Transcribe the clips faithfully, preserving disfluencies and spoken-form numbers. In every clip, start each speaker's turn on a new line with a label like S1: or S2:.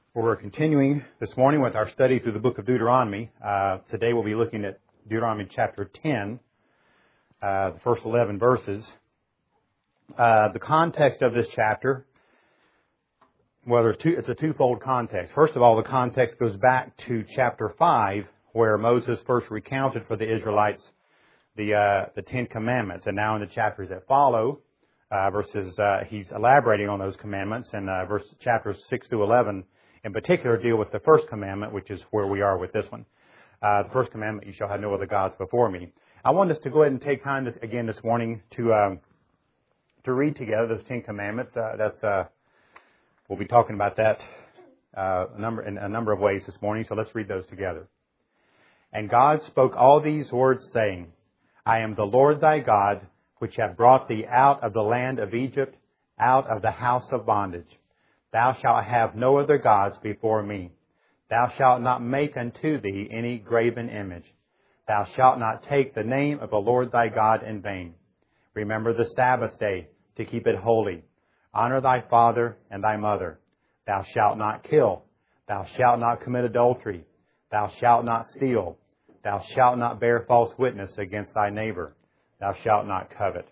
S1: We're continuing this morning with our study through the book of Deuteronomy. Uh, today we'll be looking at Deuteronomy chapter ten, uh, the first eleven verses. Uh, the context of this chapter, well, there's two, it's a twofold context. First of all, the context goes back to chapter five, where Moses first recounted for the Israelites the uh, the Ten Commandments. And now in the chapters that follow, uh, verses uh, he's elaborating on those commandments, and uh, verse chapters six to eleven. In particular, deal with the first commandment, which is where we are with this one. Uh, the first commandment, you shall have no other gods before me. I want us to go ahead and take time this, again this morning to um, to read together those Ten Commandments. Uh, that's uh, we'll be talking about that uh, a number in a number of ways this morning. So let's read those together. And God spoke all these words, saying, I am the Lord thy God, which have brought thee out of the land of Egypt, out of the house of bondage. Thou shalt have no other gods before me. Thou shalt not make unto thee any graven image. Thou shalt not take the name of the Lord thy God in vain. Remember the Sabbath day to keep it holy. Honor thy father and thy mother. Thou shalt not kill. Thou shalt not commit adultery. Thou shalt not steal. Thou shalt not bear false witness against thy neighbor. Thou shalt not covet.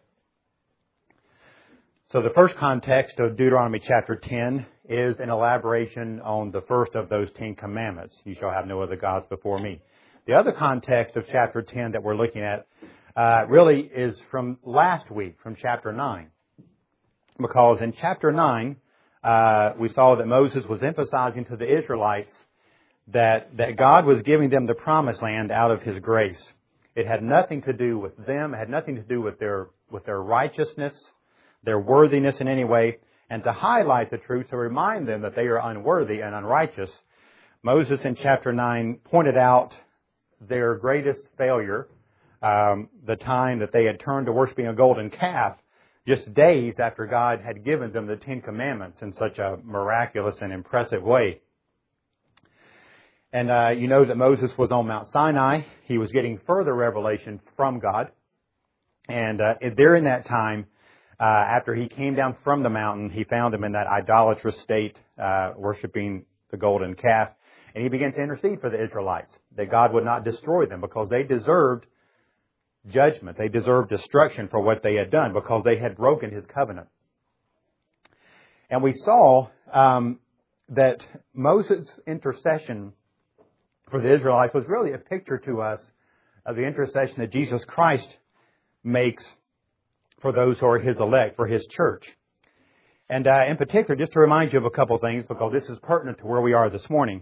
S1: So the first context of Deuteronomy chapter ten is an elaboration on the first of those Ten Commandments. You shall have no other gods before me. The other context of chapter ten that we're looking at uh, really is from last week, from chapter nine. Because in chapter nine, uh, we saw that Moses was emphasizing to the Israelites that, that God was giving them the promised land out of His grace. It had nothing to do with them. It had nothing to do with their with their righteousness, their worthiness in any way, and to highlight the truth, to remind them that they are unworthy and unrighteous. Moses in chapter nine pointed out their greatest failure, um, the time that they had turned to worshiping a golden calf, just days after God had given them the Ten Commandments in such a miraculous and impressive way. And uh, you know that Moses was on Mount Sinai. He was getting further revelation from God. And uh, during that time, Uh, after he came down from the mountain, he found them in that idolatrous state, uh, worshiping the golden calf. And he began to intercede for the Israelites, that God would not destroy them because they deserved judgment. They deserved destruction for what they had done because they had broken His covenant. And we saw um, that Moses' intercession for the Israelites was really a picture to us of the intercession that Jesus Christ makes for those who are His elect, for His church. And uh, in particular, just to remind you of a couple of things, because this is pertinent to where we are this morning,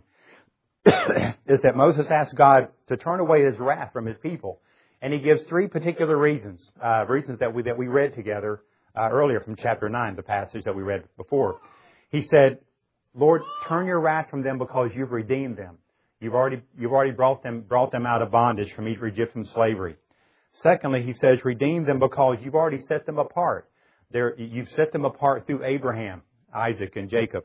S1: is that Moses asked God to turn away His wrath from His people. And He gives three particular reasons, uh, reasons that we that we read together uh, earlier from chapter nine, the passage that we read before. He said, Lord, turn your wrath from them because you've redeemed them. You've already you've already brought them brought them out of bondage from Egyptian slavery. Secondly, He says, redeem them because you've already set them apart. They're, you've set them apart through Abraham, Isaac, and Jacob.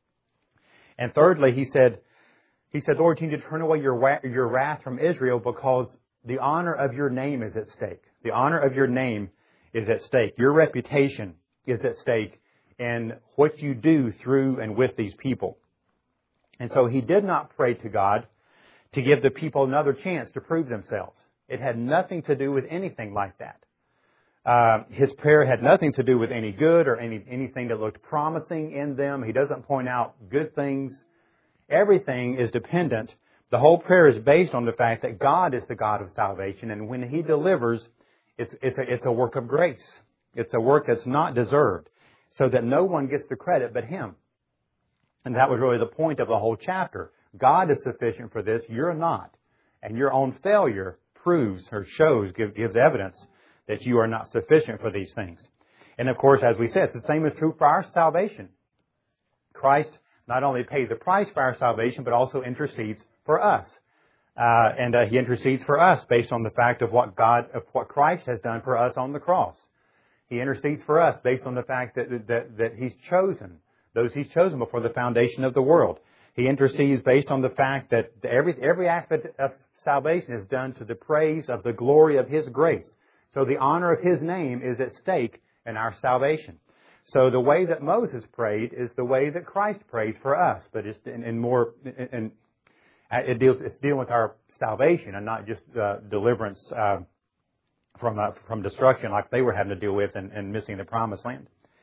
S1: And thirdly, He said, He said, Lord, you need to turn away your, your wrath from Israel because the honor of your name is at stake. The honor of your name is at stake. Your reputation is at stake in what you do through and with these people. And so He did not pray to God to give the people another chance to prove themselves. It had nothing to do with anything like that. Uh, his prayer had nothing to do with any good or any anything that looked promising in them. He doesn't point out good things. Everything is dependent. The whole prayer is based on the fact that God is the God of salvation, and when He delivers, it's it's a, it's a work of grace. It's a work that's not deserved, so that no one gets the credit but Him. And that was really the point of the whole chapter. God is sufficient for this. You're not, and your own failure proves or shows, give, gives evidence that you are not sufficient for these things. And of course, as we said, it's the same is true for our salvation. Christ not only paid the price for our salvation, but also intercedes for us. Uh, and uh, He intercedes for us based on the fact of what God, of what Christ has done for us on the cross. He intercedes for us based on the fact that, that, that He's chosen, those He's chosen before the foundation of the world. He intercedes based on the fact that every, every aspect of salvation is done to the praise of the glory of His grace. So the honor of His name is at stake in our salvation. So the way that Moses prayed is the way that Christ prays for us, but it's in, in more, in, it deals, it's dealing with our salvation and not just uh, deliverance uh, from uh, from destruction like they were having to deal with and, and missing the promised land.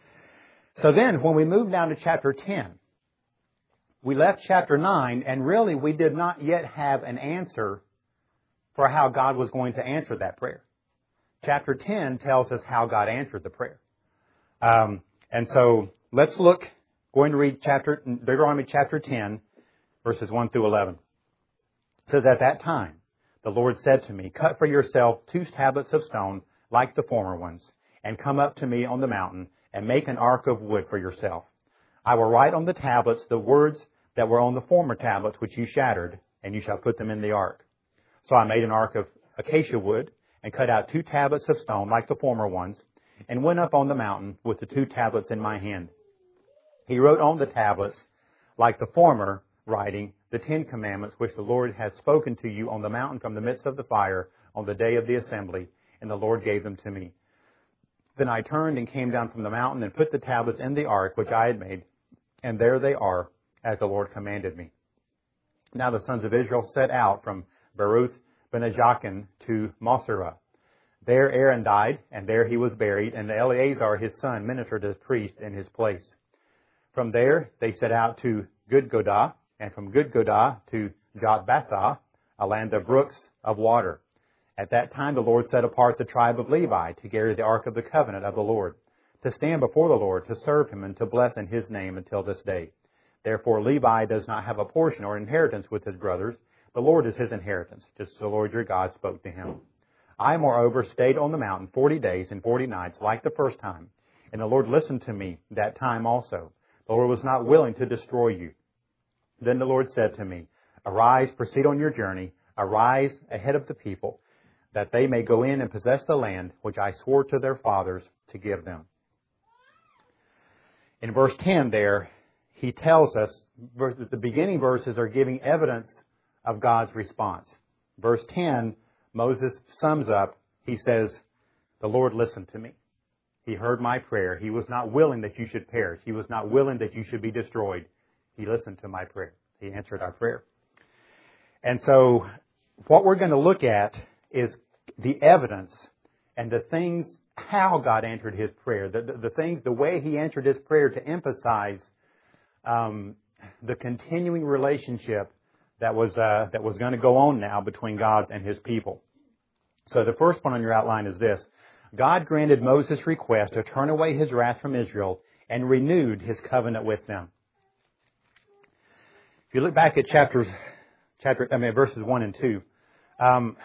S1: So then, when we move down to chapter ten, we left chapter nine, and really we did not yet have an answer for how God was going to answer that prayer. Chapter ten tells us how God answered the prayer. Um, and so let's look, going to read chapter Deuteronomy chapter ten, verses one through eleven. It says, "At that time, the Lord said to me, 'Cut for yourself two tablets of stone like the former ones, and come up to me on the mountain, and make an ark of wood for yourself. I will write on the tablets the words that were on the former tablets which you shattered, and you shall put them in the ark.' So I made an ark of acacia wood, and cut out two tablets of stone like the former ones, and went up on the mountain with the two tablets in my hand. He wrote on the tablets, like the former writing, the Ten Commandments which the Lord had spoken to you on the mountain from the midst of the fire on the day of the assembly, and the Lord gave them to me. Then I turned and came down from the mountain and put the tablets in the ark which I had made, and there they are, as the Lord commanded me. Now the sons of Israel set out from Beruth Benajakin to Moserah. There Aaron died, and there he was buried, and Eleazar his son ministered as priest in his place. From there they set out to Gudgodah, and from Gudgodah to Jotbathah, a land of brooks of water. At that time the Lord set apart the tribe of Levi to carry the ark of the covenant of the Lord, to stand before the Lord, to serve him, and to bless in his name until this day. Therefore Levi does not have a portion or inheritance with his brothers. The Lord is his inheritance, just as the Lord your God spoke to him. I, moreover, stayed on the mountain forty days and forty nights, like the first time. And the Lord listened to me that time also. The Lord was not willing to destroy you. Then the Lord said to me, 'Arise, proceed on your journey. Arise ahead of the people, that they may go in and possess the land which I swore to their fathers to give them.'" In verse ten there, he tells us, the beginning verses are giving evidence of God's response. Verse ten, Moses sums up, he says, "The Lord listened to me. He heard my prayer. He was not willing that you should perish. He was not willing that you should be destroyed. He listened to my prayer." He answered our prayer. And so what we're going to look at is the evidence and the things, how God answered his prayer, the, the, the things, the way he answered his prayer to emphasize um, the continuing relationship that was uh, that was going to go on now between God and his people. So the first one on your outline is this: God granted Moses' request to turn away his wrath from Israel and renewed his covenant with them. If you look back at chapters, chapter, I mean verses one and two, um,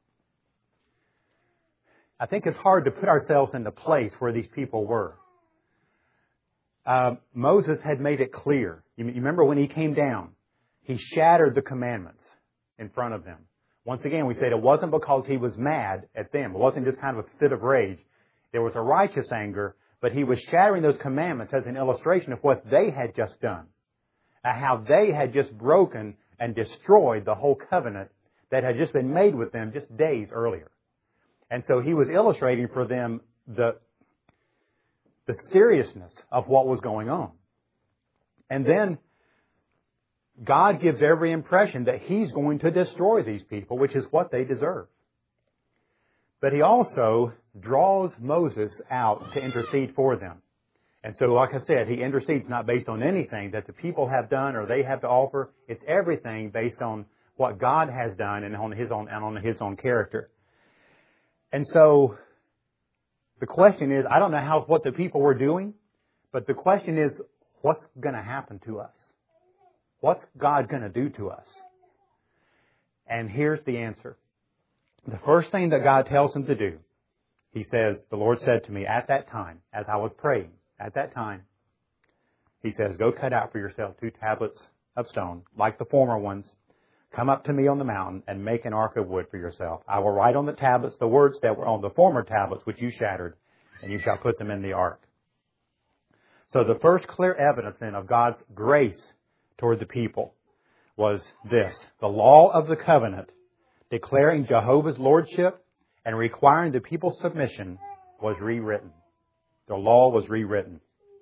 S1: I think it's hard to put ourselves in the place where these people were. Uh, Moses had made it clear. You, you remember when he came down, he shattered the commandments in front of them. Once again, we said it wasn't because he was mad at them. It wasn't just kind of a fit of rage. There was a righteous anger, but he was shattering those commandments as an illustration of what they had just done. And how they had just broken and destroyed the whole covenant that had just been made with them just days earlier. And so he was illustrating for them the, the seriousness of what was going on. And then God gives every impression that he's going to destroy these people, which is what they deserve. But he also draws Moses out to intercede for them. And so, like I said, he intercedes not based on anything that the people have done or they have to offer. It's everything based on what God has done and on his own, and on his own character. And so the question is, I don't know how what the people were doing, but the question is, what's going to happen to us? What's God going to do to us? And here's the answer. The first thing that God tells him to do, he says, the Lord said to me at that time, as I was praying, at that time, he says, "Go cut out for yourself two tablets of stone, like the former ones. Come up to me on the mountain and make an ark of wood for yourself. I will write on the tablets the words that were on the former tablets which you shattered, and you shall put them in the ark." So the first clear evidence then of God's grace toward the people was this: the law of the covenant, declaring Jehovah's lordship and requiring the people's submission, was rewritten. The law was rewritten.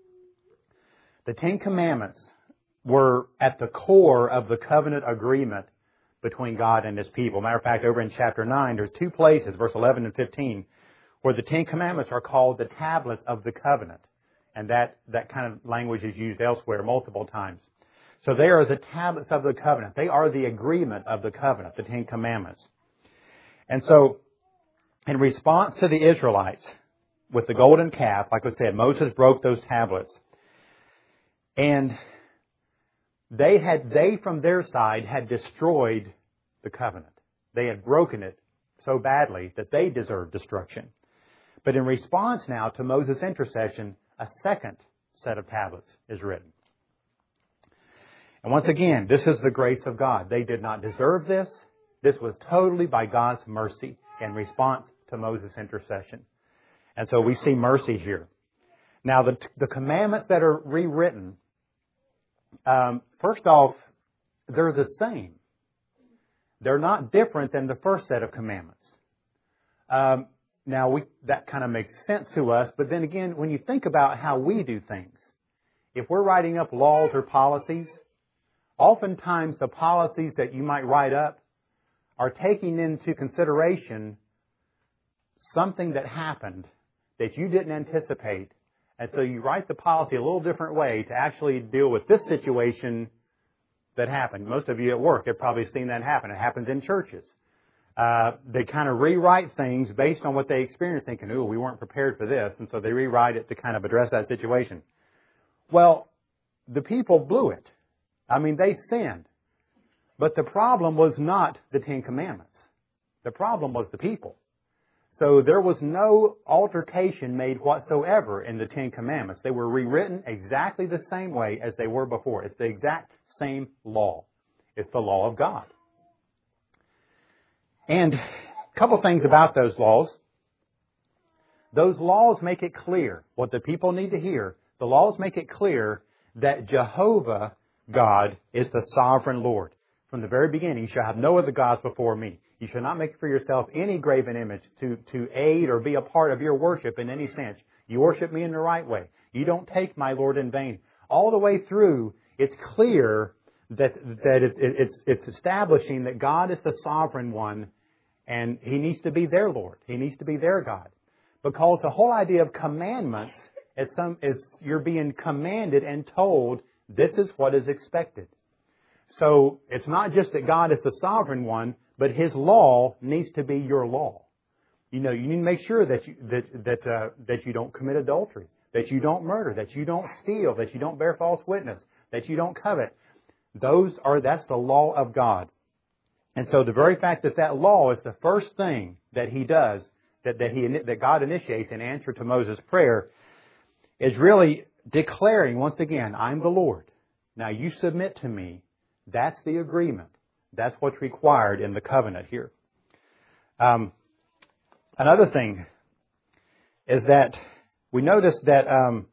S1: The Ten Commandments were at the core of the covenant agreement between God and His people. Matter of fact, over in chapter nine, there's two places, verse eleven and fifteen, where the Ten Commandments are called the tablets of the covenant. And that, that kind of language is used elsewhere multiple times. So they are the tablets of the covenant. They are the agreement of the covenant, the Ten Commandments. And so, in response to the Israelites, with the golden calf, like I said, Moses broke those tablets. And they had, they from their side had destroyed the covenant. They had broken it so badly that they deserved destruction. But in response now to Moses' intercession, a second set of tablets is written. And once again, this is the grace of God. They did not deserve this. This was totally by God's mercy in response to Moses' intercession. And so we see mercy here. Now, the, the commandments that are rewritten, um, first off, they're the same. They're not different than the first set of commandments. Um, now, we, that kind of makes sense to us, but then again, when you think about how we do things, if we're writing up laws or policies, oftentimes the policies that you might write up are taking into consideration something that happened that you didn't anticipate. And so you write the policy a little different way to actually deal with this situation that happened. Most of you at work have probably seen that happen. It happens in churches. Uh, they kind of rewrite things based on what they experienced, thinking, ooh, we weren't prepared for this. And so they rewrite it to kind of address that situation. Well, the people blew it. I mean, they sinned. But the problem was not the Ten Commandments. The problem was the people. So there was no altercation made whatsoever in the Ten Commandments. They were rewritten exactly the same way as they were before. It's the exact same law. It's the law of God. And a couple things about those laws. Those laws make it clear what the people need to hear. The laws make it clear that Jehovah, God, is the sovereign Lord. From the very beginning, you shall have no other gods before me. You shall not make for yourself any graven image to, to aid or be a part of your worship in any sense. You worship me in the right way. You don't take my Lord in vain. All the way through, it's clear that, that it, it, it's, it's establishing that God is the sovereign one and He needs to be their Lord. He needs to be their God. Because the whole idea of commandments is, some, is you're being commanded and told this is what is expected. So it's not just that God is the sovereign one, but His law needs to be your law. You know, you need to make sure that you, that, that, uh, that you don't commit adultery, that you don't murder, that you don't steal, that you don't bear false witness, that you don't covet. Those are, that's the law of God. And so the very fact that that law is the first thing that He does, that, that He, that God initiates in answer to Moses' prayer, is really declaring once again, I'm the Lord. Now you submit to me. That's the agreement. That's what's required in the covenant here. Um, another thing is that we notice that um,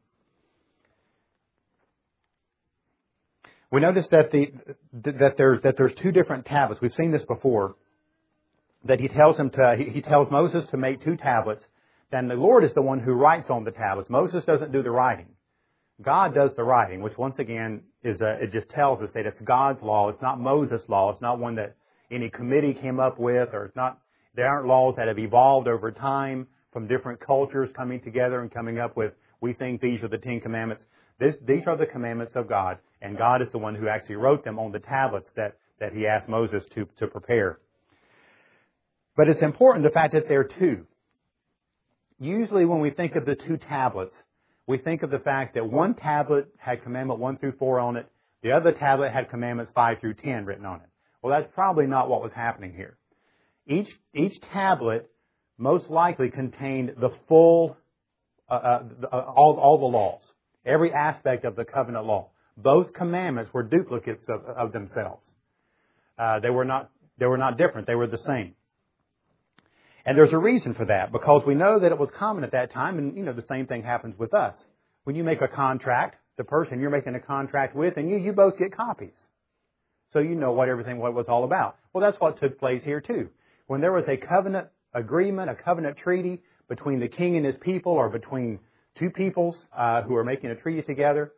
S1: we notice that the that there's that there's two different tablets. We've seen this before. That he tells him to he, he tells Moses to make two tablets. Then the Lord is the one who writes on the tablets. Moses doesn't do the writing. God does the writing, which once again is a, it just tells us that it's God's law. It's not Moses' law. It's not one that any committee came up with, or it's not. There aren't laws that have evolved over time from different cultures coming together and coming up with. We think these are the Ten Commandments. This, these are the commandments of God, and God is the one who actually wrote them on the tablets that that He asked Moses to to prepare. But it's important the fact that there are two. Usually, when we think of the two tablets, we think of the fact that one tablet had commandment one through four on it. The other tablet had commandments five through ten written on it. Well, that's probably not what was happening here. Each, each tablet most likely contained the full, uh, uh, the, uh, all, all the laws. Every aspect of the covenant law. Both commandments were duplicates of, of themselves. Uh, they were not, they were not different. They were the same. And there's a reason for that, because we know that it was common at that time, and, you know, the same thing happens with us. When you make a contract, the person you're making a contract with and you, you both get copies. So you know what everything what it was all about. Well, that's what took place here too. When there was a covenant agreement, a covenant treaty between the king and his people, or between two peoples uh, who are making a treaty together,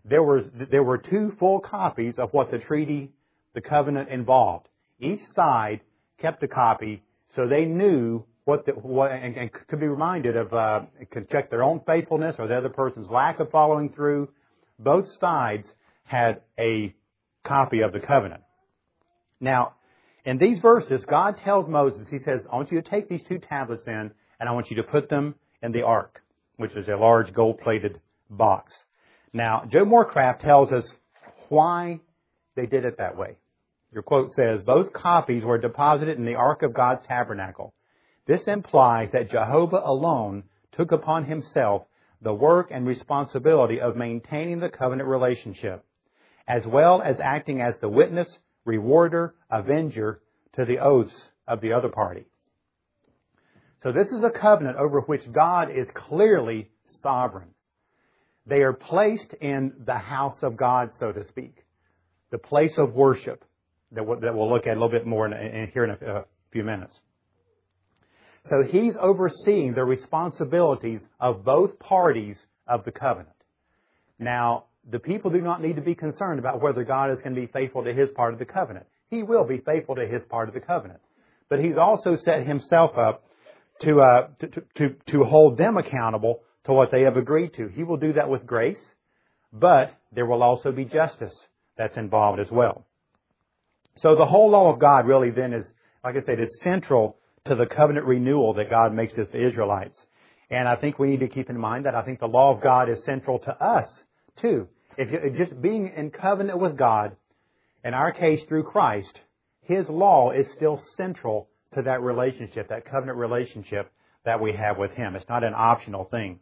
S1: there was there were two full copies of what the treaty, the covenant involved. Each side kept a copy, so they knew what the what and, and could be reminded of uh, could check their own faithfulness or the other person's lack of following through. Both sides had a copy of the covenant. Now, in these verses, God tells Moses, He says, I want you to take these two tablets then, and I want you to put them in the ark, which is a large gold-plated box. Now, Joe Morecraft tells us why they did it that way. Your quote says, both copies were deposited in the ark of God's tabernacle. This implies that Jehovah alone took upon Himself the work and responsibility of maintaining the covenant relationship, as well as acting as the witness, rewarder, avenger to the oaths of the other party. So this is a covenant over which God is clearly sovereign. They are placed in the house of God, so to speak, the place of worship that we'll, that we'll look at a little bit more in, in, here in a, a few minutes. So He's overseeing the responsibilities of both parties of the covenant. Now, the people do not need to be concerned about whether God is going to be faithful to His part of the covenant. He will be faithful to His part of the covenant. But He's also set Himself up to, uh, to, to, to hold them accountable to what they have agreed to. He will do that with grace, but there will also be justice that's involved as well. So the whole law of God really then is, like I said, is central to the covenant renewal that God makes with the Israelites. And I think we need to keep in mind that I think the law of God is central to us too. If you, just being in covenant with God, in our case through Christ, His law is still central to that relationship, that covenant relationship that we have with Him. It's not an optional thing.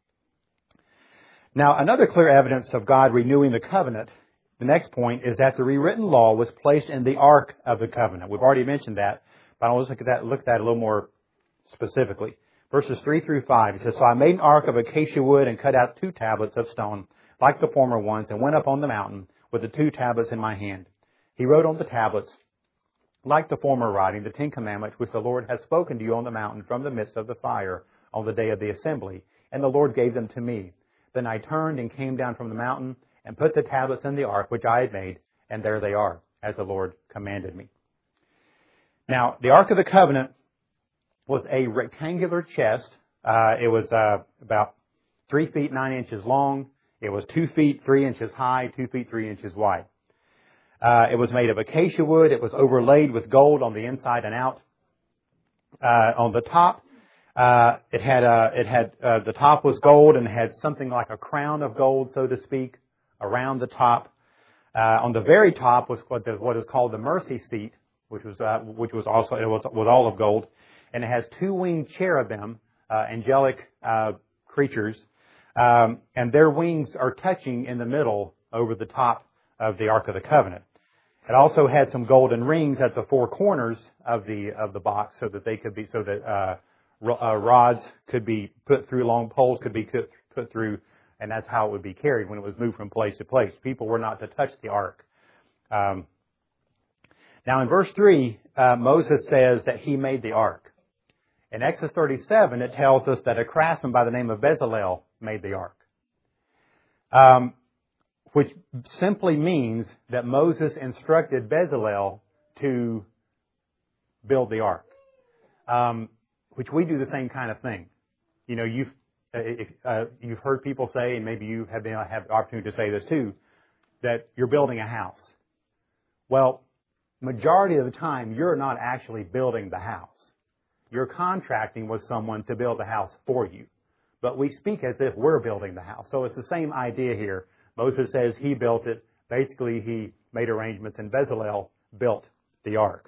S1: Now, another clear evidence of God renewing the covenant, the next point, is that the rewritten law was placed in the ark of the covenant. We've already mentioned that, but I'll look at that, look at that a little more specifically. Verses three through five, it says, So I made an ark of acacia wood and cut out two tablets of stone, like the former ones, and went up on the mountain with the two tablets in my hand. He wrote on the tablets, like the former writing, the Ten Commandments, which the Lord has spoken to you on the mountain from the midst of the fire on the day of the assembly. And the Lord gave them to me. Then I turned and came down from the mountain and put the tablets in the ark which I had made, and there they are, as the Lord commanded me. Now, the Ark of the Covenant was a rectangular chest. Uh, it was uh, about three feet nine inches long. It was two feet three inches high, two feet three inches wide. Uh, it was made of acacia wood. It was overlaid with gold on the inside and out. Uh, on the top, uh, it had uh, it had uh, the top was gold and had something like a crown of gold, so to speak, around the top. Uh, on the very top was what, the, what is called the mercy seat, which was uh, which was also it was was all of gold, and it has two winged cherubim, uh, angelic uh, creatures, um, and their wings are touching in the middle over the top of the Ark of the Covenant. It also had some golden rings at the four corners of the of the box, so that they could be so that uh, uh, rods could be put through, long poles could be put, put through, and that's how it would be carried when it was moved from place to place. People were not to touch the ark. Um, now, in verse three, uh, Moses says that he made the ark. In Exodus thirty-seven, it tells us that a craftsman by the name of Bezalel made the ark. Um, which simply means that Moses instructed Bezalel to build the ark, um, which we do the same kind of thing. You know, you've if, uh, you've heard people say, and maybe you have been have the opportunity to say this too, that you're building a house. Well, majority of the time, you're not actually building the house. You're contracting with someone to build the house for you. But we speak as if we're building the house. So it's the same idea here. Moses says he built it. Basically, he made arrangements, and Bezalel built the ark.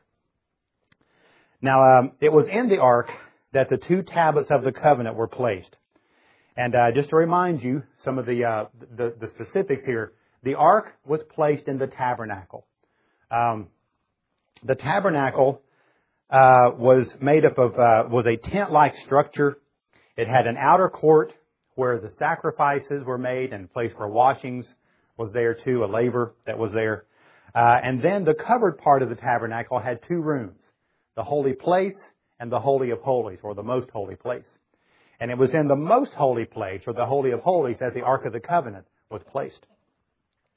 S1: Now, um, it was in the ark that the two tablets of the covenant were placed. And uh, just to remind you, some of the, uh, the the specifics here, the ark was placed in the tabernacle. Um, the tabernacle uh, was made up of uh, was a tent-like structure. It had an outer court where the sacrifices were made, and a place for washings was there too, a laver that was there. Uh, and then the covered part of the tabernacle had two rooms, the holy place and the holy of holies, or the most holy place. And it was in the most holy place, or the holy of holies, that the Ark of the Covenant was placed.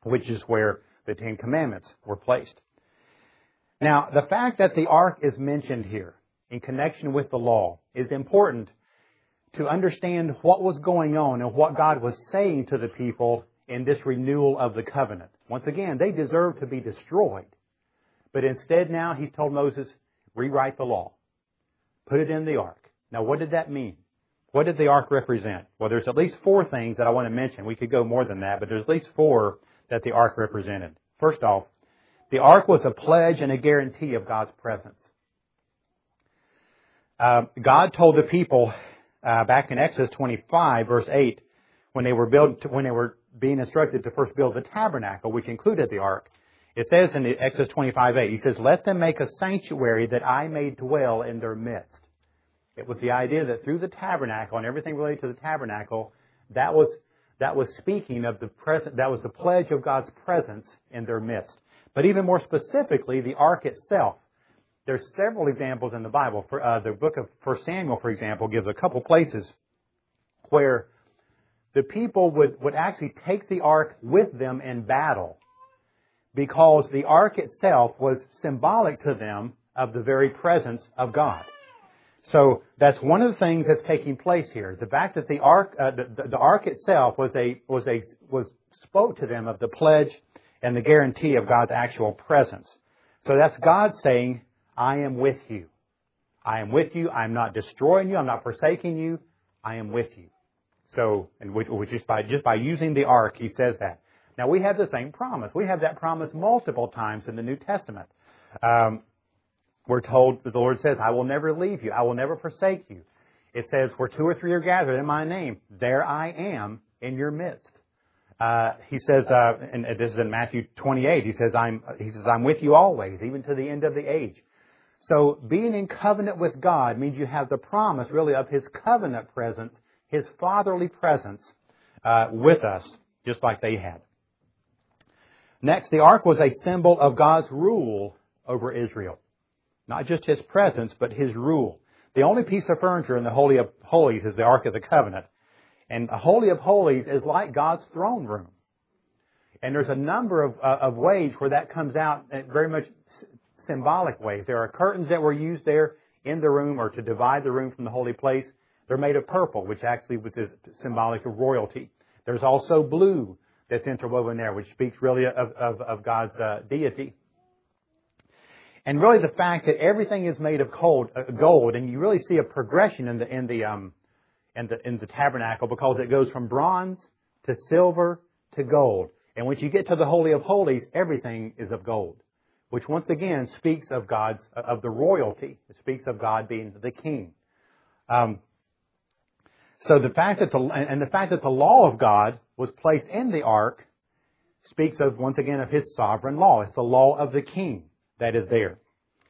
S1: which is where the Ten Commandments were placed. Now, the fact that the ark is mentioned here in connection with the law is important to understand what was going on and what God was saying to the people in this renewal of the covenant. Once again, they deserved to be destroyed. But instead now, He's told Moses, rewrite the law. Put it in the ark. Now, what did that mean? What did the ark represent? Well, there's at least four things that I want to mention. We could go more than that, but there's at least four that the ark represented. First off, the ark was a pledge and a guarantee of God's presence. Uh, God told the people uh, back in Exodus twenty-five, verse eight, when they were build, when they were being instructed to first build the tabernacle, which included the ark. It says in Exodus twenty-five eight, He says, "Let them make a sanctuary that I may dwell in their midst." It was the idea that through the tabernacle and everything related to the tabernacle, that was that was speaking of the present. That was the pledge of God's presence in their midst. But even more specifically, the ark itself. There's several examples in the Bible. For, uh, the book of First Samuel, for example, gives a couple places where the people would, would actually take the ark with them in battle because the ark itself was symbolic to them of the very presence of God. So that's one of the things that's taking place here. The fact that the ark, uh, the, the ark itself was a was a was spoke to them of the pledge and the guarantee of God's actual presence. So that's God saying, "I am with you. I am with you. I'm not destroying you. I'm not forsaking you. I am with you." So, and which, which is by just by using the ark, He says that. Now we have the same promise. We have that promise multiple times in the New Testament. Um, We're told, the Lord says, "I will never leave you. I will never forsake you." It says, "Where two or three are gathered in my name, there I am in your midst." Uh, he says, uh, and this is in Matthew twenty-eight, he says, I'm, he says, "I'm with you always, even to the end of the age." So being in covenant with God means you have the promise really of His covenant presence, His fatherly presence uh, with us, just like they had. Next, the ark was a symbol of God's rule over Israel. Not just His presence, but His rule. The only piece of furniture in the Holy of Holies is the Ark of the Covenant. And the Holy of Holies is like God's throne room. And there's a number of, uh, of ways where that comes out in very much symbolic ways. There are curtains that were used there in the room or to divide the room from the holy place. They're made of purple, which actually was symbolic of royalty. There's also blue that's interwoven there, which speaks really of, of, of God's uh, deity. And really the fact that everything is made of gold, uh, gold, and you really see a progression in the in the um in the in the tabernacle because it goes from bronze to silver to gold. And once you get to the Holy of Holies, everything is of gold, which once again speaks of God's of the royalty. It speaks of God being the king. Um, so the fact that the and the fact that the law of God was placed in the ark speaks of once again of His sovereign law. It's the law of the king that is there.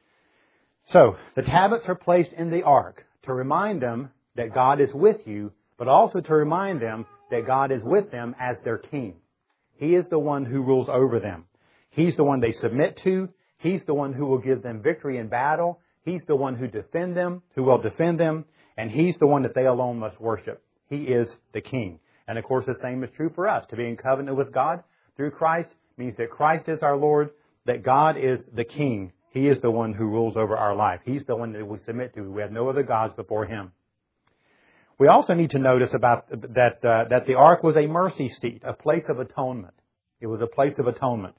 S1: So, the tablets are placed in the ark to remind them that God is with you, but also to remind them that God is with them as their king. He is the one who rules over them. He's the one they submit to. He's the one who will give them victory in battle. He's the one who defend them, who will defend them, and He's the one that they alone must worship. He is the king. And of course, the same is true for us. To be in covenant with God through Christ means that Christ is our Lord, that God is the king. He is the one who rules over our life. He's the one that we submit to. We have no other gods before Him. We also need to notice about that uh, that the ark was a mercy seat, a place of atonement. It was a place of atonement.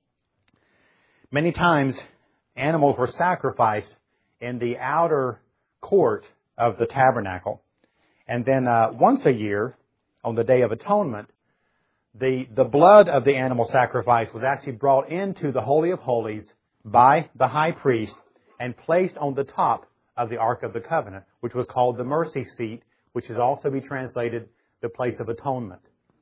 S1: Many times, animals were sacrificed in the outer court of the tabernacle. And then uh, once a year, on the Day of Atonement, the, the blood of the animal sacrifice was actually brought into the Holy of Holies by the high priest and placed on the top of the Ark of the Covenant, which was called the mercy seat, which is also be translated the place of atonement.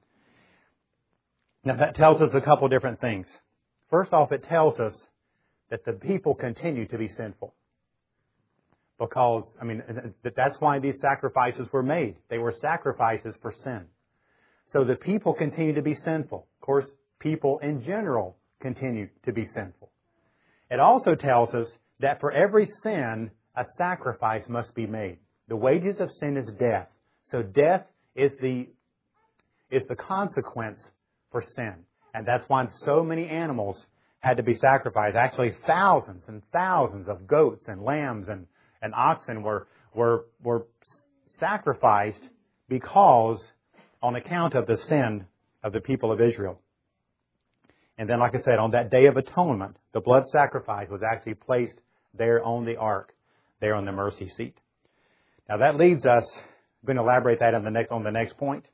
S1: Now that tells us a couple different things. First off, it tells us that the people continue to be sinful. Because, I mean, that's why these sacrifices were made. They were sacrifices for sin. So the people continue to be sinful. Of course, people in general continue to be sinful. It also tells us that for every sin, a sacrifice must be made. The wages of sin is death. So death is the, is the consequence for sin. And that's why so many animals had to be sacrificed. Actually, thousands and thousands of goats and lambs and, and oxen were, were, were sacrificed because on account of the sin of the people of Israel. And then, like I said, on that Day of Atonement, the blood sacrifice was actually placed there on the ark, there on the mercy seat. Now that leads us, I'm going to elaborate that on the next, on the next point.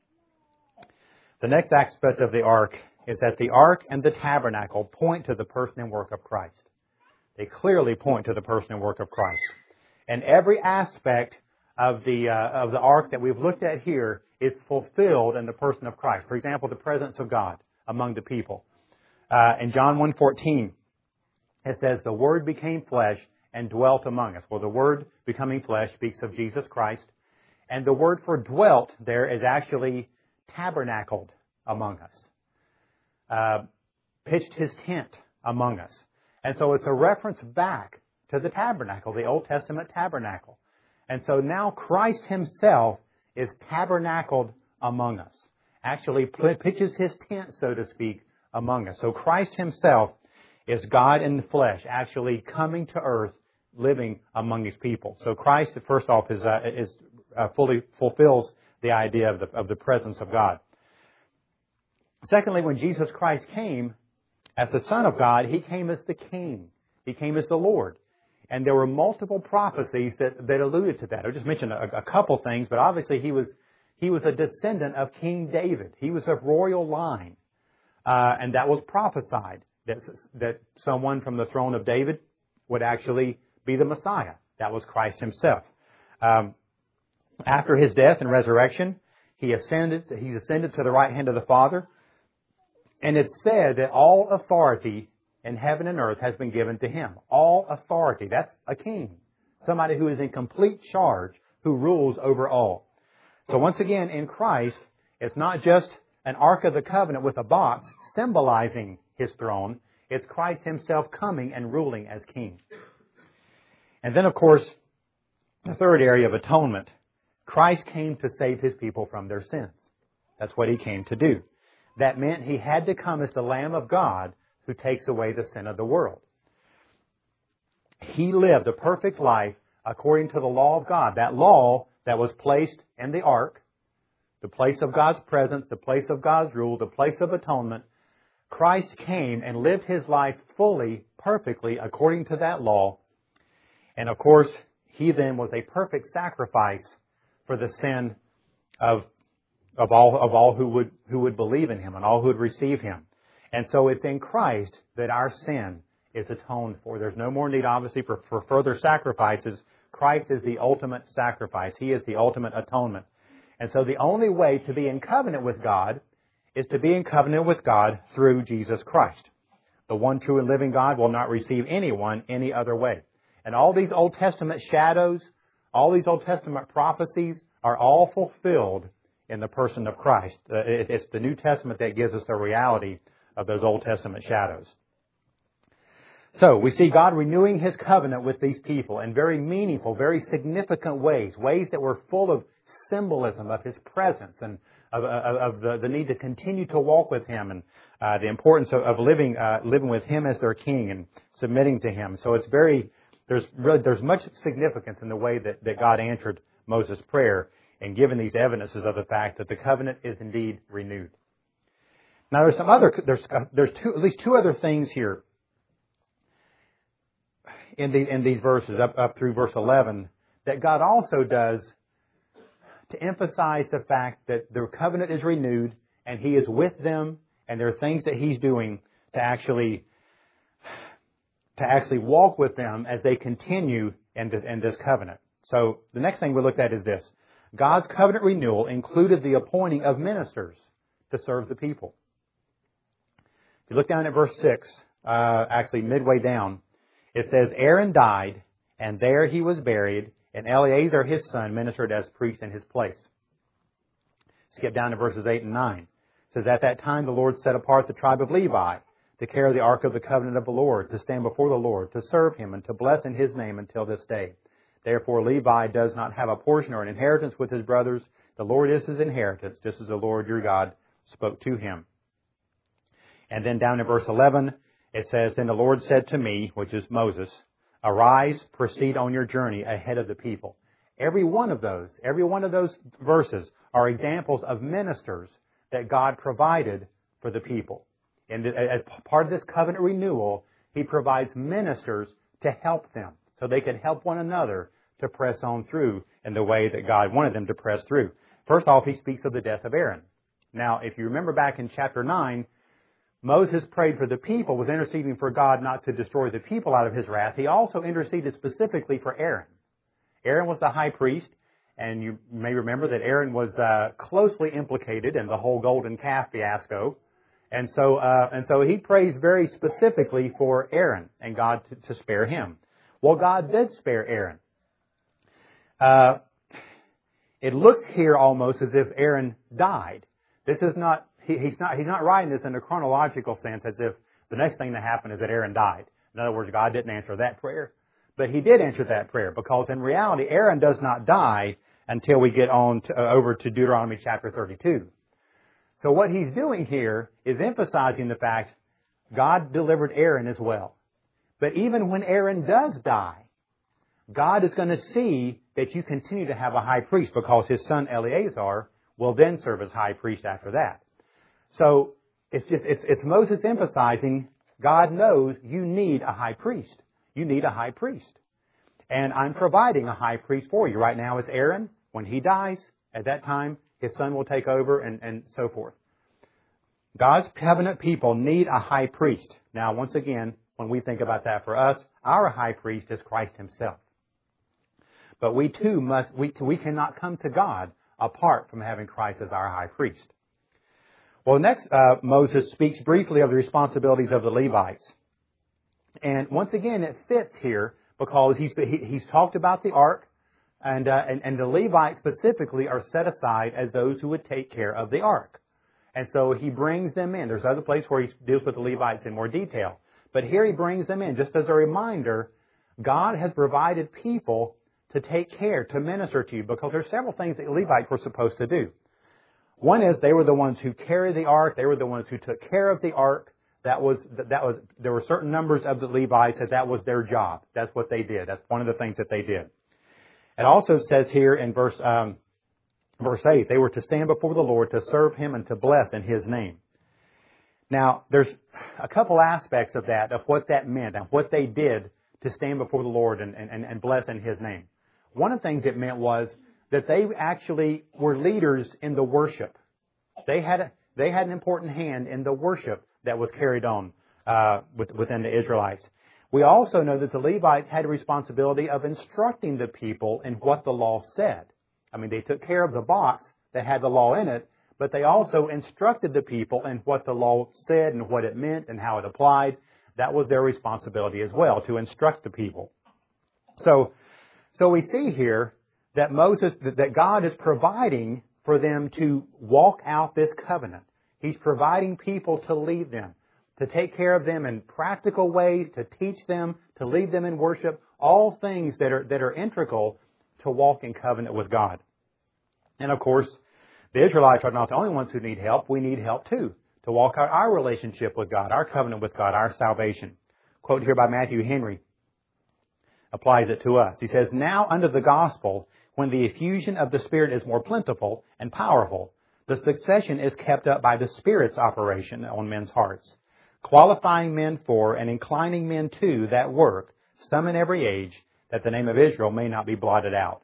S1: The next aspect of the ark is that the ark and the tabernacle point to the person and work of Christ. They clearly point to the person and work of Christ. And every aspect of the uh, of the ark that we've looked at here is fulfilled in the person of Christ. For example, the presence of God among the people. Uh, in John one fourteen, it says, "The Word became flesh and dwelt among us." Well, the Word becoming flesh speaks of Jesus Christ. And the word for dwelt there is actually tabernacled among us. Uh, pitched his tent among us. And so it's a reference back to the tabernacle, the Old Testament tabernacle. And so now Christ himself is tabernacled among us. Actually pitches his tent, so to speak, among us. So Christ himself is God in the flesh, actually coming to earth, living among his people. So Christ, first off, is, uh, is uh, fully fulfills the idea of the, of the presence of God. Secondly, when Jesus Christ came as the Son of God, he came as the King. He came as the Lord. And there were multiple prophecies that, that alluded to that. I just mentioned a, a couple things, but obviously he was he was a descendant of King David. He was of royal line. Uh, and that was prophesied, that, that someone from the throne of David would actually be the Messiah. That was Christ himself. Um, after his death and resurrection, he ascended, he ascended to the right hand of the Father. And it's said that all authority in heaven and earth has been given to him. All authority. That's a king. Somebody who is in complete charge, who rules over all. So once again, in Christ, it's not just an Ark of the Covenant with a box symbolizing his throne. It's Christ himself coming and ruling as king. And then, of course, the third area of atonement. Christ came to save his people from their sins. That's what he came to do. That meant he had to come as the Lamb of God who takes away the sin of the world. He lived a perfect life according to the law of God. That law that was placed in the ark, the place of God's presence, the place of God's rule, the place of atonement. Christ came and lived his life fully, perfectly, according to that law. And of course, he then was a perfect sacrifice for the sin of of all of all who would who would believe in him and all who would receive him. And so it's in Christ that our sin is atoned for. There's no more need, obviously, for, for further sacrifices. Christ is the ultimate sacrifice. He is the ultimate atonement. And so the only way to be in covenant with God is to be in covenant with God through Jesus Christ. The one true and living God will not receive anyone any other way. And all these Old Testament shadows, all these Old Testament prophecies are all fulfilled in the person of Christ. It's the New Testament that gives us the reality of those Old Testament shadows. So we see God renewing his covenant with these people in very meaningful, very significant ways, ways that were full of symbolism of his presence and of, of, of the, the need to continue to walk with him and uh, the importance of, of living uh, living with him as their king and submitting to him. So it's very, there's really, there's much significance in the way that, that God answered Moses' prayer and given these evidences of the fact that the covenant is indeed renewed. Now there's some other, there's, uh, there's two, at least two other things here in, the, in these verses, up, up through verse eleven, that God also does to emphasize the fact that the covenant is renewed and he is with them and there are things that he's doing to actually, to actually walk with them as they continue in this, in this covenant. So the next thing we looked at is this. God's covenant renewal included the appointing of ministers to serve the people. If you look down at verse six, uh, actually midway down, it says, Aaron died, and there he was buried, and Eleazar his son ministered as priest in his place. Skip down to verses eight and nine. It says, at that time the Lord set apart the tribe of Levi to carry the ark of the covenant of the Lord, to stand before the Lord, to serve him, and to bless in his name until this day. Therefore Levi does not have a portion or an inheritance with his brothers. The Lord is his inheritance, just as the Lord your God spoke to him. And then down in verse eleven, it says, "Then the Lord said to me," which is Moses, "Arise, proceed on your journey ahead of the people." Every one of those, every one of those verses are examples of ministers that God provided for the people. And as part of this covenant renewal, He provides ministers to help them so they can help one another to press on through in the way that God wanted them to press through. First off, He speaks of the death of Aaron. Now, if you remember back in chapter nine, Moses prayed for the people, was interceding for God not to destroy the people out of His wrath. He also interceded specifically for Aaron. Aaron was the high priest, and you may remember that Aaron was uh, closely implicated in the whole golden calf fiasco. And so, uh, and so he prays very specifically for Aaron and God to, to spare him. Well, God did spare Aaron. Uh, it looks here almost as if Aaron died. This is not, he, he's not, he's not writing this in a chronological sense as if the next thing that happened is that Aaron died. In other words, God didn't answer that prayer. But He did answer that prayer because in reality, Aaron does not die until we get on to, uh, over to Deuteronomy chapter thirty-two. So what He's doing here is emphasizing the fact God delivered Aaron as well. But even when Aaron does die, God is going to see that you continue to have a high priest because his son Eleazar will then serve as high priest after that. So it's just it's, it's Moses emphasizing God knows you need a high priest. You need a high priest. And I'm providing a high priest for you. Right now it's Aaron. When he dies, at that time, his son will take over and, and so forth. God's covenant people need a high priest. Now, once again, when we think about that for us, our high priest is Christ Himself. But we too must, we, we cannot come to God apart from having Christ as our high priest. Well, next, uh, Moses speaks briefly of the responsibilities of the Levites. And once again, it fits here because he's, he, he's talked about the ark, and, uh, and, and the Levites specifically are set aside as those who would take care of the ark. And so he brings them in. There's other places where he deals with the Levites in more detail. But here he brings them in just as a reminder, God has provided people to take care, to minister to you, because there's several things that the Levites were supposed to do. One is they were the ones who carried the ark. They were the ones who took care of the ark. That was, that was, there were certain numbers of the Levites that that was their job. That's what they did. That's one of the things that they did. It also says here in verse, um, verse eight, they were to stand before the Lord to serve Him and to bless in His name. Now, there's a couple aspects of that, of what that meant and what they did to stand before the Lord and, and, and bless in His name. One of the things it meant was that they actually were leaders in the worship. They had, a, they had an important hand in the worship that was carried on uh, with, within the Israelites. We also know that the Levites had a responsibility of instructing the people in what the law said. I mean, they took care of the box that had the law in it, but they also instructed the people in what the law said and what it meant and how it applied. That was their responsibility as well, to instruct the people. So, so we see here that Moses, that God is providing for them to walk out this covenant. He's providing people to lead them, to take care of them in practical ways, to teach them, to lead them in worship, all things that are, that are integral to walk in covenant with God. And of course, the Israelites are not the only ones who need help. We need help too, to walk out our relationship with God, our covenant with God, our salvation. Quote here by Matthew Henry applies it to us. He says, "Now under the gospel, when the effusion of the Spirit is more plentiful and powerful, the succession is kept up by the Spirit's operation on men's hearts, qualifying men for and inclining men to that work, some in every age, that the name of Israel may not be blotted out."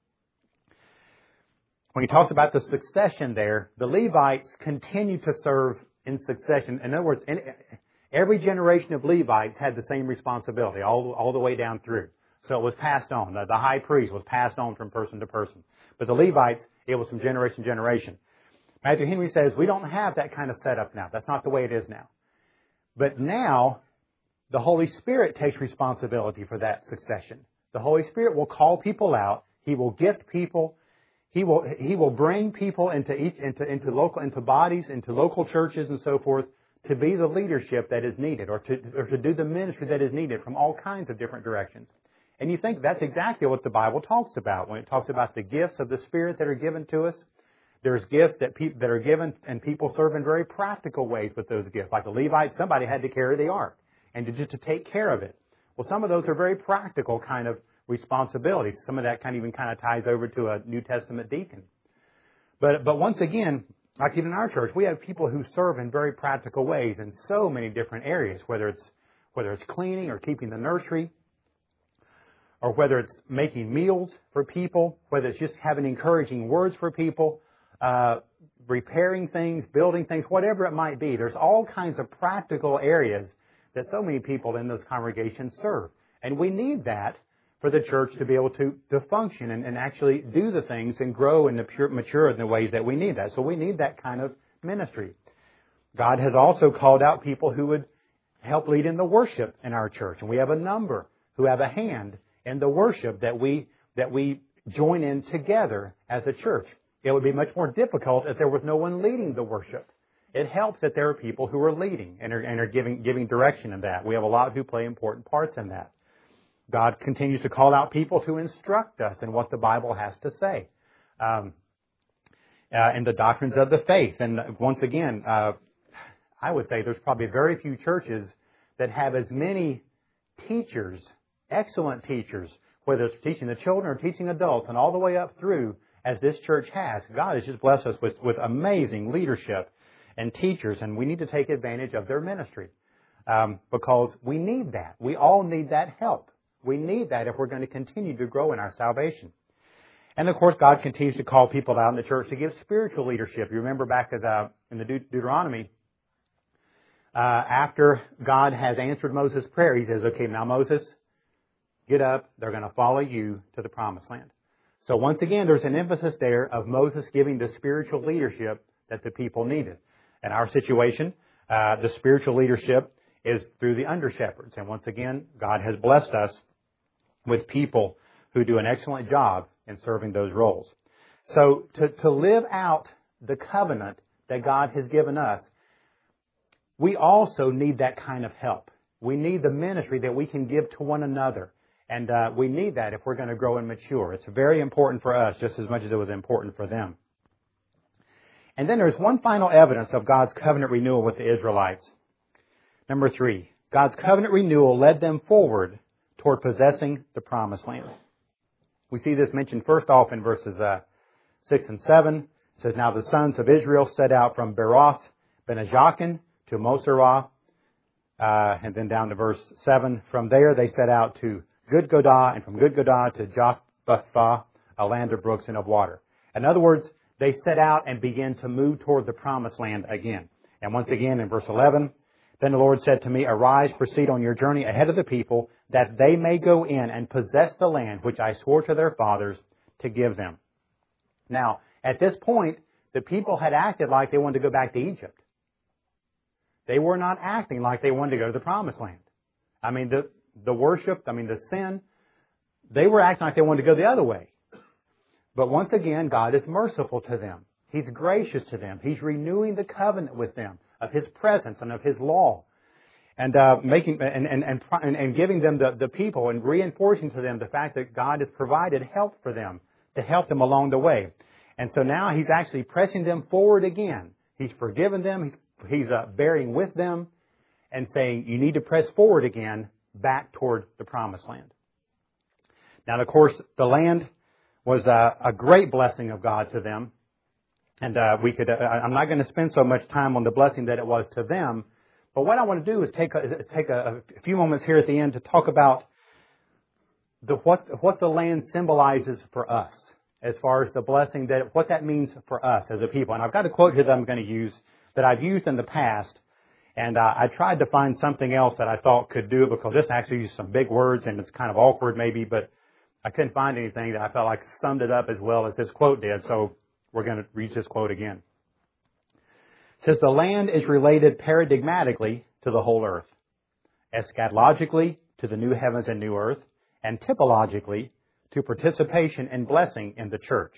S1: When he talks about the succession there, the Levites continue to serve in succession. In other words, every generation of Levites had the same responsibility all, all the way down through. So it was passed on. The, the high priest was passed on from person to person. But the Levites, it was from generation to generation. Matthew Henry says, we don't have that kind of setup now. That's not the way it is now. But now, the Holy Spirit takes responsibility for that succession. The Holy Spirit will call people out. He will gift people. He will, he will bring people into each, into, into local, into bodies, into local churches and so forth to be the leadership that is needed or to, or to do the ministry that is needed from all kinds of different directions. And you think that's exactly what the Bible talks about when it talks about the gifts of the Spirit that are given to us. There's gifts that pe- that are given, and people serve in very practical ways with those gifts. Like the Levites, somebody had to carry the ark and to, just to take care of it. Well, some of those are very practical kind of responsibilities. Some of that kind of even kind of ties over to a New Testament deacon. But but once again, like even in our church, we have people who serve in very practical ways in so many different areas, whether it's whether it's cleaning or keeping the nursery, or whether it's making meals for people, whether it's just having encouraging words for people, uh, repairing things, building things, whatever it might be. There's all kinds of practical areas that so many people in those congregations serve. And we need that for the church to be able to, to function and, and actually do the things and grow and mature in the ways that we need that. So we need that kind of ministry. God has also called out people who would help lead in the worship in our church. And we have a number who have a hand in the worship that we that we join in together as a church. It would be much more difficult if there was no one leading the worship. It helps that there are people who are leading and are, and are giving giving direction in that. We have a lot who play important parts in that. God continues to call out people to instruct us in what the Bible has to say, um, uh, and the doctrines of the faith. And once again, uh, I would say there's probably very few churches that have as many teachers, excellent teachers, whether it's teaching the children or teaching adults and all the way up through as this church has. God has just blessed us with, with amazing leadership and teachers, and we need to take advantage of their ministry um, because we need that. We all need that help. We need that if we're going to continue to grow in our salvation. And of course, God continues to call people out in the church to give spiritual leadership. You remember back at the, in the Deut- Deuteronomy, uh, after God has answered Moses' prayer, He says, okay, now Moses, get up. They're going to follow you to the promised land. So once again, there's an emphasis there of Moses giving the spiritual leadership that the people needed. In our situation, uh, the spiritual leadership is through the under-shepherds. And once again, God has blessed us with people who do an excellent job in serving those roles. So to, to live out the covenant that God has given us, we also need that kind of help. We need the ministry that we can give to one another. And uh, we need that if we're going to grow and mature. It's very important for us just as much as it was important for them. And then there's one final evidence of God's covenant renewal with the Israelites. Number three, God's covenant renewal led them forward toward possessing the promised land. We see this mentioned first off in verses uh, six and seven. It says, now the sons of Israel set out from Beroth, Benajakin to Moserah. Uh, and then down to verse seven. From there they set out to Gudgodah, and from Gudgodah to Jophbathah, a land of brooks and of water. In other words, they set out and began to move toward the promised land again. And once again in verse eleven, then the Lord said to me, arise, proceed on your journey ahead of the people, that they may go in and possess the land which I swore to their fathers to give them. Now, at this point, the people had acted like they wanted to go back to Egypt. They were not acting like they wanted to go to the promised land. I mean, the, the worship, I mean, the sin, they were acting like they wanted to go the other way. But once again, God is merciful to them. He's gracious to them. He's renewing the covenant with them of His presence and of His law, and uh, making and and, and and giving them the, the people and reinforcing to them the fact that God has provided help for them to help them along the way. And so now He's actually pressing them forward again. He's forgiven them. He's He's uh, bearing with them and saying, you need to press forward again back toward the promised land. Now, of course, the land was a, a great blessing of God to them. And uh, we could. Uh, I'm not going to spend so much time on the blessing that it was to them. But what I want to do is take a, is take a, a few moments here at the end to talk about the what what the land symbolizes for us, as far as the blessing that what that means for us as a people. And I've got a quote here that I'm going to use that I've used in the past, and uh, I tried to find something else that I thought could do it because this actually uses some big words and it's kind of awkward maybe, but I couldn't find anything that I felt like summed it up as well as this quote did. So we're going to read this quote again. It says, the land is related paradigmatically to the whole earth, eschatologically to the new heavens and new earth, and typologically to participation and blessing in the church.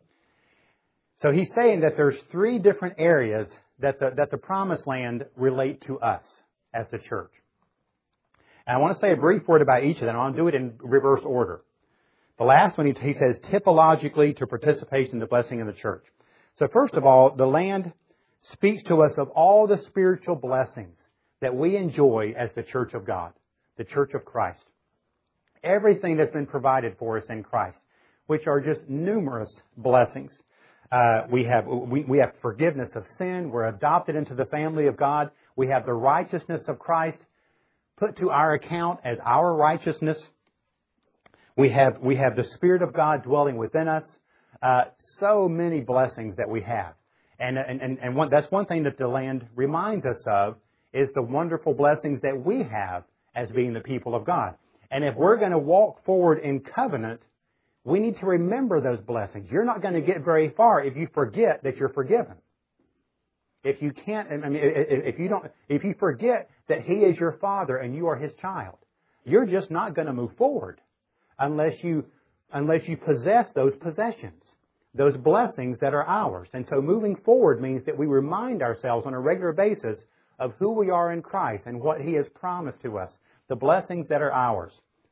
S1: So he's saying that there's three different areas that the, that the promised land relate to us as the church. And I want to say a brief word about each of them. I'll do it in reverse order. The last one, he, he says typologically to participation in the blessing in the church. So first of all, the land speaks to us of all the spiritual blessings that we enjoy as the church of God, the church of Christ. Everything that's been provided for us in Christ, which are just numerous blessings. Uh, we have we, we have forgiveness of sin. We're adopted into the family of God. We have the righteousness of Christ put to our account as our righteousness. We have we have the Spirit of God dwelling within us. Uh, so many blessings that we have, and and and, and one, that's one thing that the land reminds us of is the wonderful blessings that we have as being the people of God. And if we're going to walk forward in covenant, we need to remember those blessings. You're not going to get very far if you forget that you're forgiven. If you can't, I mean, if you don't, if you forget that He is your Father and you are His child, you're just not going to move forward unless you, unless you possess those possessions, those blessings that are ours. And so moving forward means that we remind ourselves on a regular basis of who we are in Christ and what He has promised to us, the blessings that are ours.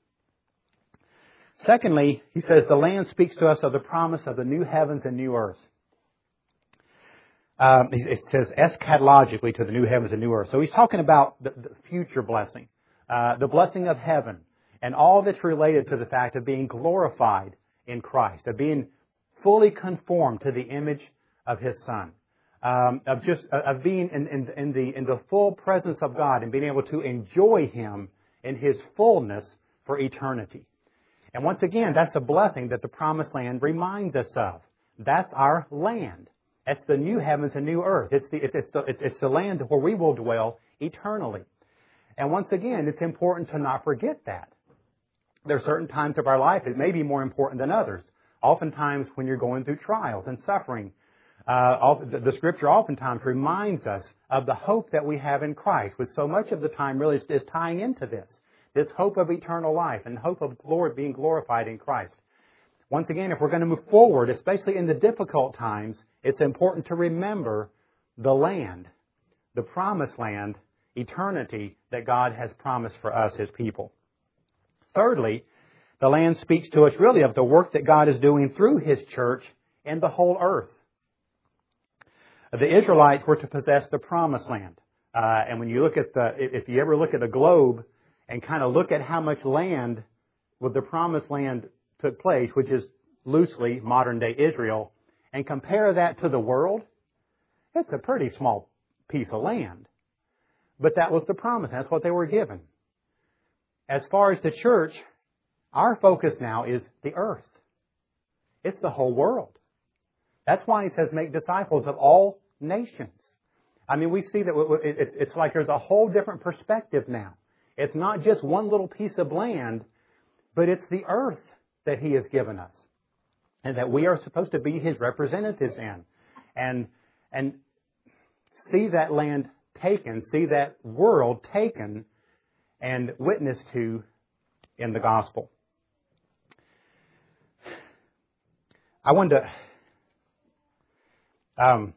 S1: Secondly, he says the land speaks to us of the promise of the new heavens and new earth. Um, it says eschatologically to the new heavens and new earth. So he's talking about the, the future blessing, uh, the blessing of heaven, and all that's related to the fact of being glorified in Christ, of being fully conformed to the image of His Son, um, of just of being in, in, in the in the full presence of God and being able to enjoy Him in His fullness for eternity. And once again, that's a blessing that the Promised Land reminds us of. That's our land. It's the new heavens and new earth. It's the, it's, the, it's the land where we will dwell eternally. And once again, it's important to not forget that. There are certain times of our life it may be more important than others. Oftentimes when you're going through trials and suffering, uh, the Scripture oftentimes reminds us of the hope that we have in Christ, which so much of the time really is tying into this. This hope of eternal life and hope of glory being glorified in Christ. Once again, if we're going to move forward, especially in the difficult times, it's important to remember the land, the promised land, eternity that God has promised for us, His people. Thirdly, the land speaks to us really of the work that God is doing through His church and the whole earth. The Israelites were to possess the promised land. Uh, and when you look at the, if you ever look at a globe and kind of look at how much land with the promised land took place, which is loosely modern day Israel, and compare that to the world, it's a pretty small piece of land. But that was the promise. That's what they were given. As far as the church, our focus now is the earth. It's the whole world. That's why He says make disciples of all nations. I mean, we see that it's like there's a whole different perspective now. It's not just one little piece of land, but it's the earth that He has given us and that we are supposed to be His representatives in. And, and see that land taken, see that world taken and witnessed to in the gospel. I wanted to um,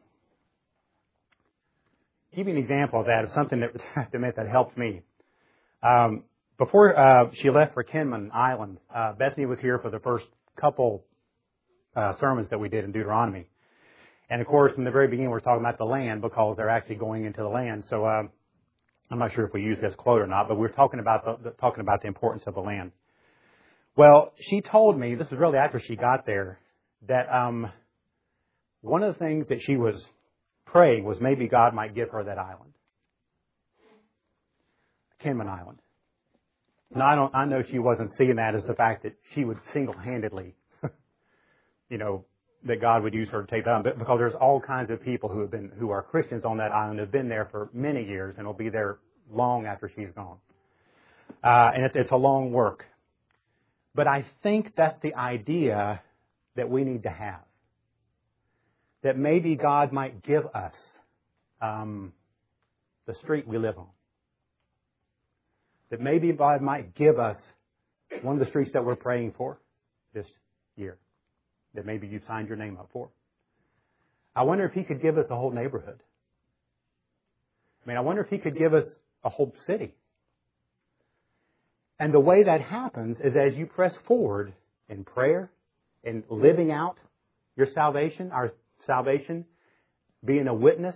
S1: give you an example of that, of something that, that, that helped me. Um, before uh, she left for Kinman Island, uh, Bethany was here for the first couple uh, sermons that we did in Deuteronomy. And of course, from the very beginning, we're talking about the land because they're actually going into the land. So uh, I'm not sure if we use this quote or not, but we're talking about the, the, talking about the importance of the land. Well, she told me, this is really after she got there, that um, one of the things that she was praying was maybe God might give her that island. Kinman Island. Now, I don't, I know she wasn't seeing that as the fact that she would single-handedly, you know, that God would use her to take that island, because there's all kinds of people who have been, who are Christians on that island, have been there for many years and will be there long after she's gone. Uh, and it's, it's a long work. But I think that's the idea that we need to have. That maybe God might give us um, the street we live on. That maybe God might give us one of the streets that we're praying for this year. That maybe you've signed your name up for. I wonder if He could give us a whole neighborhood. I mean, I wonder if He could give us a whole city. And the way that happens is as you press forward in prayer, in living out your salvation, our salvation, being a witness,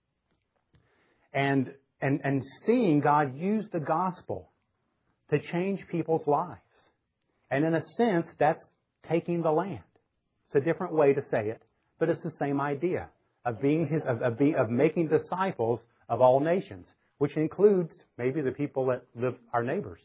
S1: and, and, and seeing God use the gospel to change people's lives. And in a sense, that's taking the land. It's a different way to say it, but it's the same idea of being his, of, of, being, of making disciples of all nations, which includes maybe the people that live, our neighbors.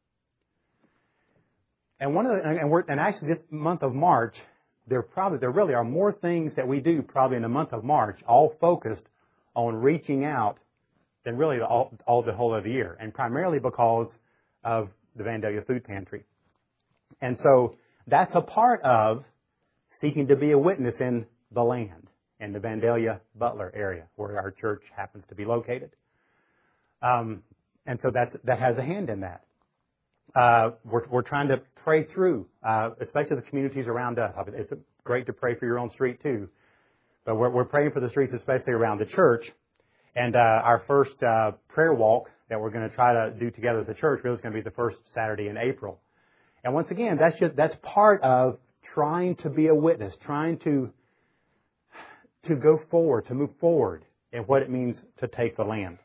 S1: And one of the, and, we're, and actually this month of March, there probably there really are more things that we do probably in the month of March, all focused on reaching out than really all, all the whole of the year, and primarily because of the Vandalia Food Pantry. And so that's a part of seeking to be a witness in the land, in the Vandalia Butler area, where our church happens to be located. Um, and so that's, that has a hand in that. Uh, we're, we're trying to pray through, uh, especially the communities around us. It's great to pray for your own street too, but we're, we're praying for the streets, especially around the church. And uh, our first uh, prayer walk that we're going to try to do together as a church really is going to be the first Saturday in April. And once again, that's just that's part of trying to be a witness, trying to to go forward, to move forward in what it means to take the land.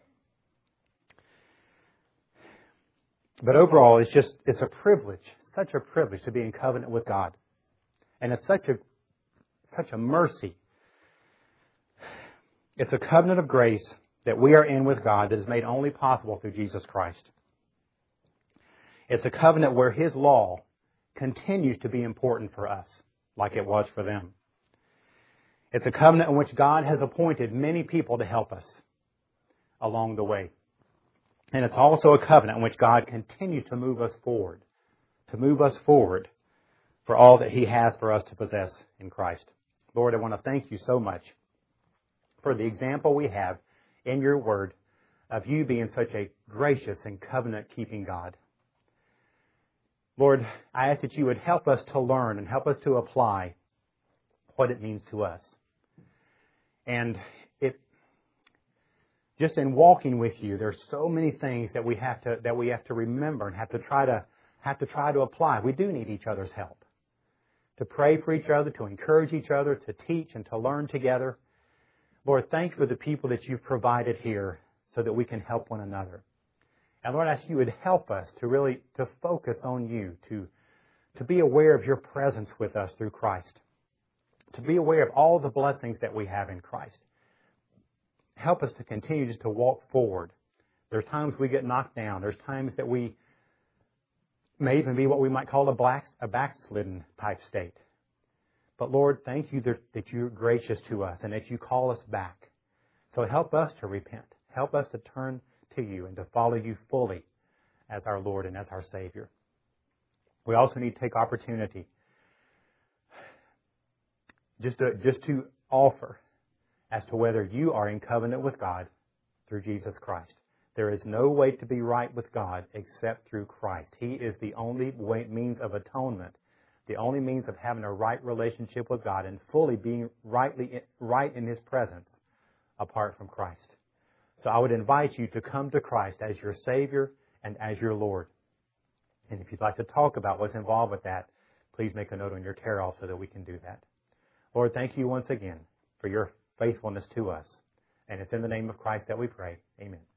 S1: But overall, it's just, it's a privilege, such a privilege to be in covenant with God. And it's such a, such a mercy. It's a covenant of grace that we are in with God that is made only possible through Jesus Christ. It's a covenant where His law continues to be important for us, like it was for them. It's a covenant in which God has appointed many people to help us along the way. And it's also a covenant in which God continues to move us forward, to move us forward for all that He has for us to possess in Christ. Lord, I want to thank You so much for the example we have in Your Word of You being such a gracious and covenant-keeping God. Lord, I ask that You would help us to learn and help us to apply what it means to us. And it, just in walking with You, there's so many things that we have to that we have to remember and have to try to have to try to apply. We do need each other's help. To pray for each other, to encourage each other, to teach and to learn together. Lord, thank You for the people that You've provided here so that we can help one another. And Lord, I ask You would help us to really to focus on You, to, to be aware of Your presence with us through Christ, to be aware of all the blessings that we have in Christ. Help us to continue just to walk forward. There's times we get knocked down. There's times that we may even be what we might call a, black, a backslidden type state. But Lord, thank You that, that You're gracious to us and that You call us back. So help us to repent. Help us to turn to You and to follow You fully as our Lord and as our Savior. We also need to take opportunity just to, just to offer as to whether you are in covenant with God through Jesus Christ. There is no way to be right with God except through Christ. He is the only way, means of atonement, the only means of having a right relationship with God and fully being rightly right in His presence apart from Christ. So I would invite you to come to Christ as your Savior and as your Lord. And if you'd like to talk about what's involved with that, please make a note on your Carol so that we can do that. Lord, thank You once again for Your faithfulness to us. And it's in the name of Christ that we pray. Amen.